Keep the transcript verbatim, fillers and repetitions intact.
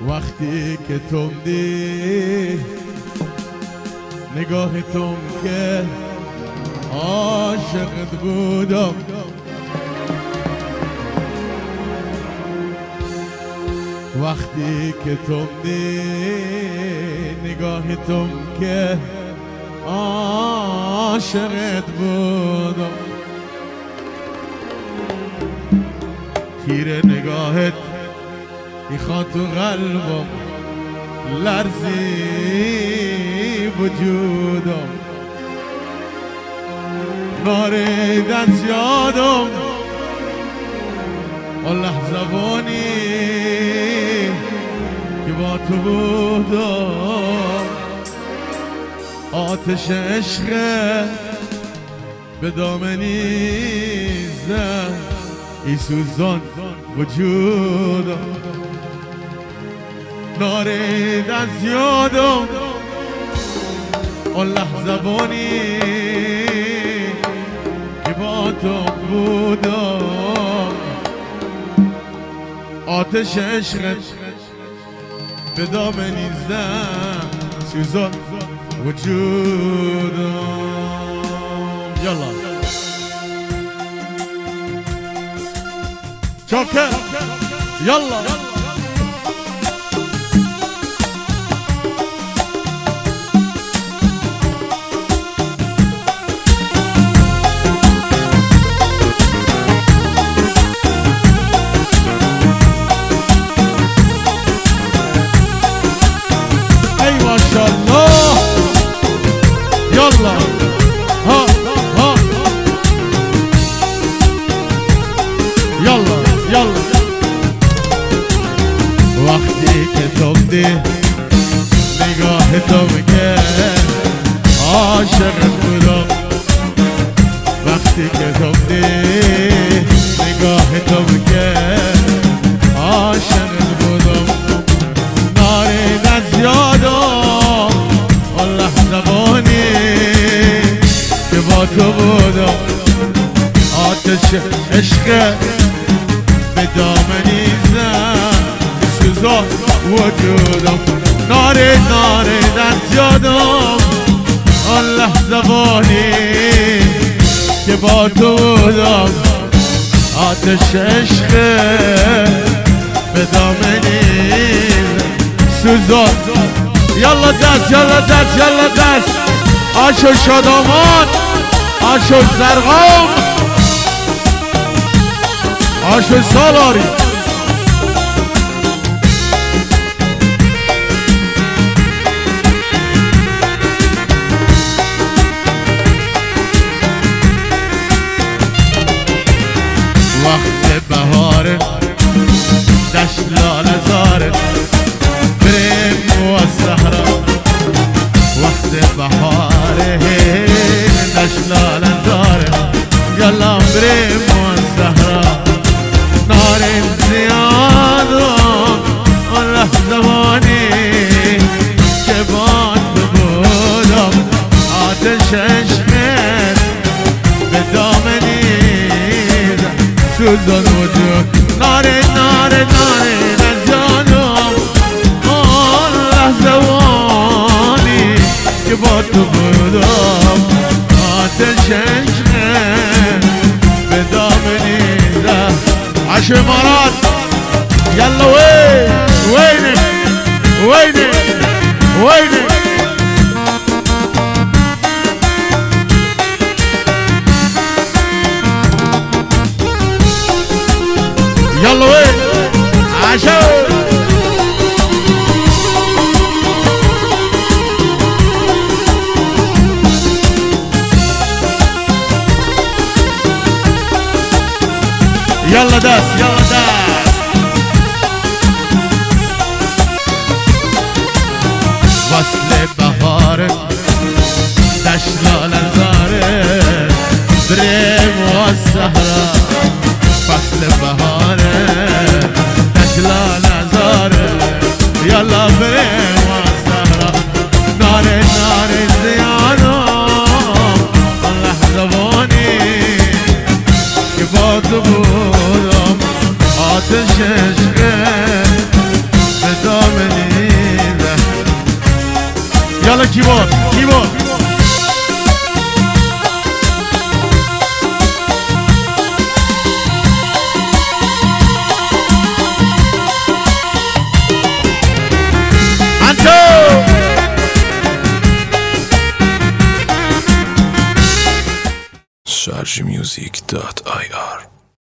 وقتی که تندی نگاه تم که عاشقت بودم، وقتی که تندی نگاه تم که عاشقت بودم، تیر نگاهت میخواد تو قلبم لرزی وجودم، ناریدن زیادم اون لحظوانی که با تو بودم، آتش عشق به دامنی زد ای سوزان وجودم، ناریدن زیادم اون لحظوانی که با تو بودم، آتش عشقت به دامنی زد سوزان وجودم. یلا چاکر یلا يلا ها ها يلا يلا وقتی که تندی نگاه تو میگه عاشقت بودم، وقتی که تندی نگاه تو میگه عاشقت بودم، ناریدن زیادم اون لحظوانی که با تو بودم، آتش عشق به دامنی زد سوزان وجودم، نارید ناریدن زیادم اون لحظوانی که با تو بودم، آتش عشق به دامنی سوزان. یالا دست یالا دست یالا دست آشو شادامان آشو زرقام آشو سالاری وقت بهاره دشت لاله زاره بریم و الصحرا، وقت بهاره دشت لاله زاره یلا بریم و الصحرا، نارین زیادم اون لحظوانی که با تو بودم، آتش عشقت به دامنی سوزان وجود، نارین نارین نارین زیادم اون لحظوانی که با تو بودم، آتش عشقت به دامنی زد عشق امارات. یلا وین وینه وینه وینه يلا وين عشان يلا داس يلا داس فصل بهار دشت لاله زاره بریم و الصحرا، فصل بهاره دشت لاله زاره یلا بریم و الصحرا، ناره ناره زیادم اون لحظوانی که با تو بودم، آتش عشق به دامنی یالا کیبورد کیبورد شارژ میوزیک دات آی آر